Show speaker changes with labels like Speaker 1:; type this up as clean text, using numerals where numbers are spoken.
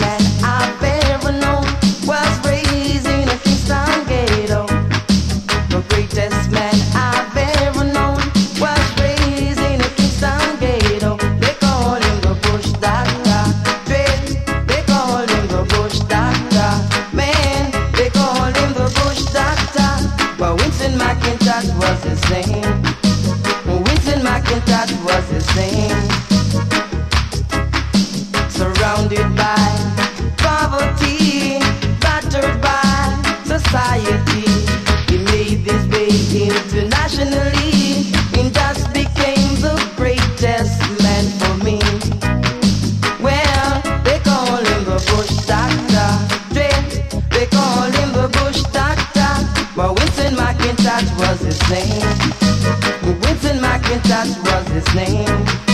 Speaker 1: man I've ever known was raised in a Kingston ghetto. The greatest man I've ever known was raised in a Kingston ghetto. They call him the Bush Doctor. They call him the Bush Doctor. Man, they call him the Bush Doctor. But Winston McIntosh was his name. Winston McIntosh was his name. Surrounded by poverty, battered by society, he made this way internationally and just became the greatest man for me. Well, they call him the Bush Doctor. They call him the Bush Doctor. But Winston McIntosh was his name. Winston McIntosh was his name.